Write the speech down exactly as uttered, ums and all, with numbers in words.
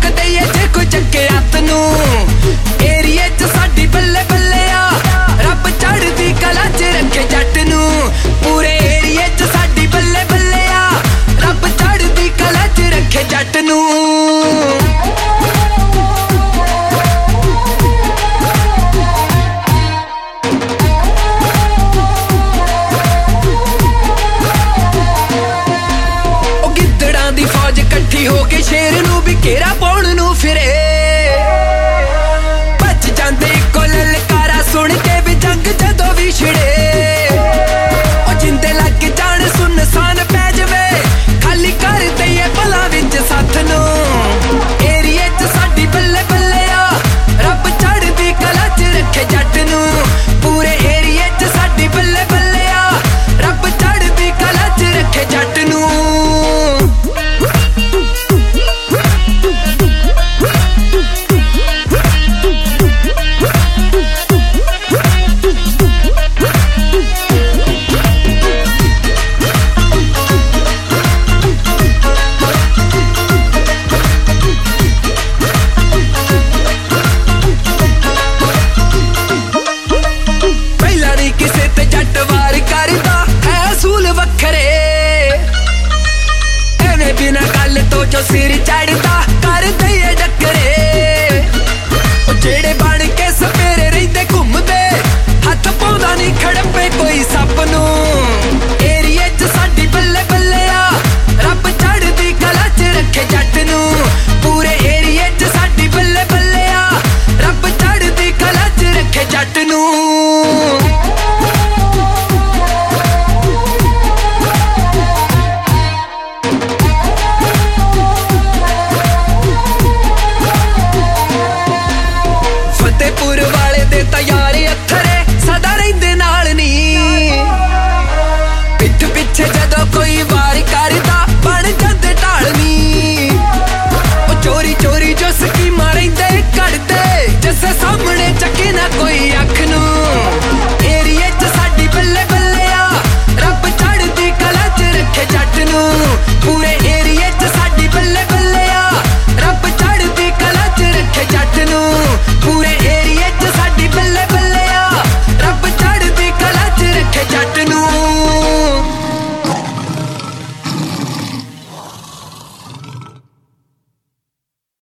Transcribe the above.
ठोक दईए जे कोई चक्के हत्थ नू। एरिए च साडी बल्ले बल्ले आ, रब चढ़दी कला च रखे जट नू। पूरे एरिए च साडी बल्ले बल्ले आ, रब चढ़दी कला च रखे जट नू। कट्ठी होके शेर नू भी घेरा पाउण नू फिरे, भज जांदे इक्को ललकारा सुन के भी जंग जदों भी छिड़े। ओ जिंदे लग जान सुनसान पै जवे, खाली कर दईए भला विच साथ नू। एरिए च साडी बल्ले बल्ले आ, रब चढ़दी कला च रखे जट नू। पूरे एरिए च साडी बल्ले बल्ले आ, रब चढ़दी कला च रखे जट नू। जो सिर